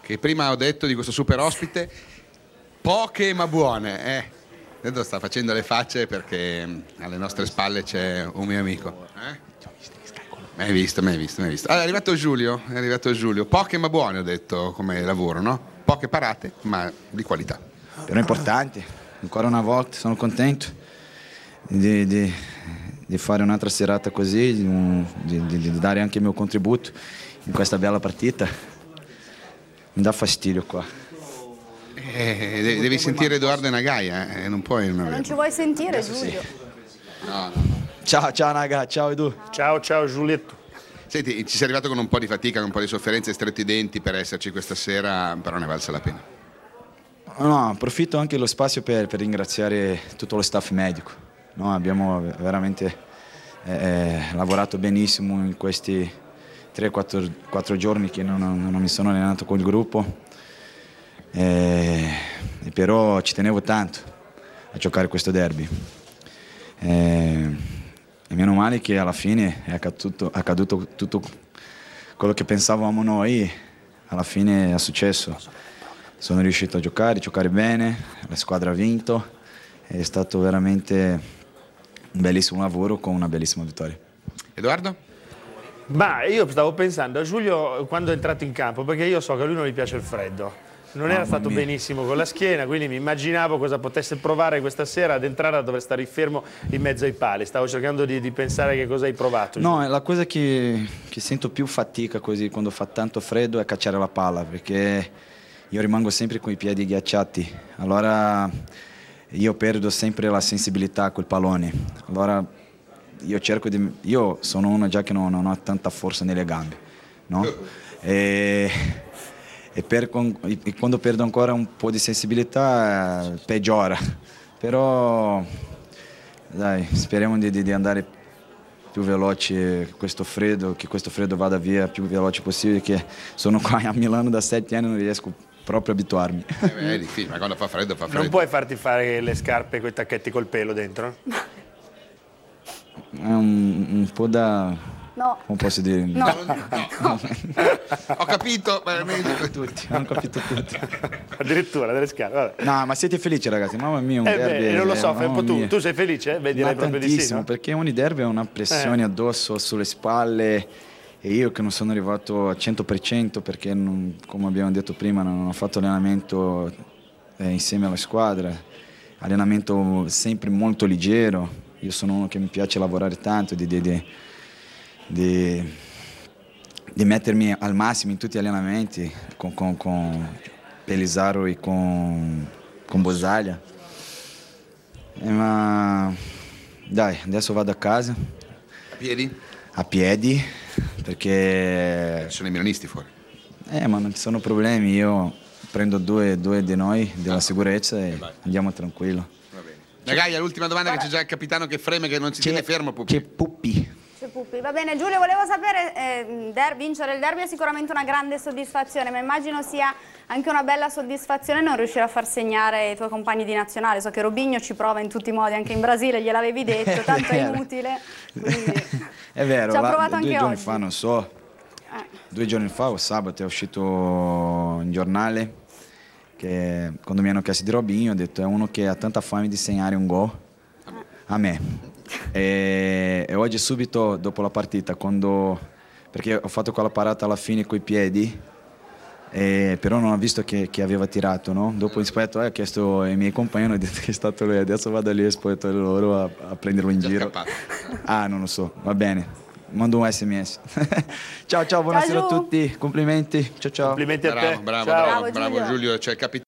che prima ho detto di questo super ospite, poche ma buone. Adesso sta facendo le facce perché alle nostre spalle c'è un mio amico. Mai visto. Allora, è arrivato Giulio. Poche ma buone, ho detto, come lavoro, no? Poche parate, ma di qualità. Però è importante, ancora una volta sono contento di fare un'altra serata così, di dare anche il mio contributo in questa bella partita. Mi dà fastidio qua. Devi sentire Edoardo e Nagaia, non puoi non Non ci vuoi sentire, Giulio? Sì. No. Ciao Naga, ciao Edu. Ciao Giulietto. Senti, ci sei arrivato con un po' di fatica, con un po' di sofferenze, stretti i denti per esserci questa sera, però ne valsa la pena. No, approfitto anche dello spazio per ringraziare tutto lo staff medico. No, abbiamo veramente lavorato benissimo in questi 3-4 giorni che non mi sono allenato col gruppo. E però ci tenevo tanto a giocare questo derby. E meno male che alla fine è accaduto tutto quello che pensavamo noi, alla fine è successo. Sono riuscito a giocare bene, la squadra ha vinto, è stato veramente un bellissimo lavoro con una bellissima vittoria. Edoardo? Ma io stavo pensando a Giulio quando è entrato in campo, perché io so che a lui non gli piace il freddo. Non era stato benissimo con la schiena, quindi mi immaginavo cosa potesse provare questa sera ad entrare a dover stare fermo in mezzo ai pali. Stavo cercando di pensare che cosa hai provato. No, la cosa che sento più fatica così quando fa tanto freddo è cacciare la palla, perché io rimango sempre con i piedi ghiacciati. Allora io perdo sempre la sensibilità col pallone. Allora io sono uno già che non ho tanta forza nelle gambe, no? E quando perdo ancora un po' di sensibilità peggiora, però dai, speriamo di andare più veloci che questo freddo vada via più veloce possibile, che sono qua a Milano da 7 anni e non riesco proprio a abituarmi. È difficile, ma quando fa freddo fa freddo. Non puoi farti fare le scarpe con i tacchetti col pelo dentro? È un po' da... No. Non posso dire. No. Ho capito, ma Hanno capito tutti. Addirittura delle scarpe. Vabbè. No, ma siete felici ragazzi? Mamma mia, un derby. Non lo so, fai un po' tu. Mia. Tu sei felice? Beh, direi Ma proprio di tantissimo, sì, no? perché ogni derby ha una pressione addosso, sulle spalle, e io che non sono arrivato al 100% perché, come abbiamo detto prima, non ho fatto allenamento insieme alla squadra, allenamento sempre molto leggero. Io sono uno che mi piace lavorare tanto, di mettermi al massimo in tutti gli allenamenti con Pelizaro e con Bosaglia. Ma dai, adesso vado a casa. A piedi, perché... Ci sono i milanisti fuori. Ma non ci sono problemi, io prendo due di noi della sicurezza e andiamo tranquillo. Va bene. Nagaia, l'ultima domanda, che c'è già il capitano che freme, che non si tiene fermo, Pupi. Che Puppi. Puppi. Va bene, Giulio, volevo sapere, vincere il derby è sicuramente una grande soddisfazione, ma immagino sia anche una bella soddisfazione non riuscire a far segnare i tuoi compagni di nazionale. So che Robinho ci prova in tutti i modi, anche in Brasile, gliel'avevi detto, tanto è inutile. Quindi... È vero, ci ha provato anche 2 giorni oggi. fa, non so, 2 giorni fa o sabato è uscito un giornale che quando mi hanno chiesto di Robinho ho detto è uno che ha tanta fame di segnare un gol a me. E oggi subito dopo la partita, perché ho fatto quella parata alla fine coi piedi, però non ho visto che aveva tirato, no? Dopo in spogliatoio ho chiesto ai miei compagni, ho detto che è stato lui, adesso vado lì in spogliatoio loro a prenderlo in giro. Non lo so, va bene, mando un SMS. ciao, buonasera a tutti, complimenti, ciao. Complimenti a te. Bravo Giulio, c'è il capitano.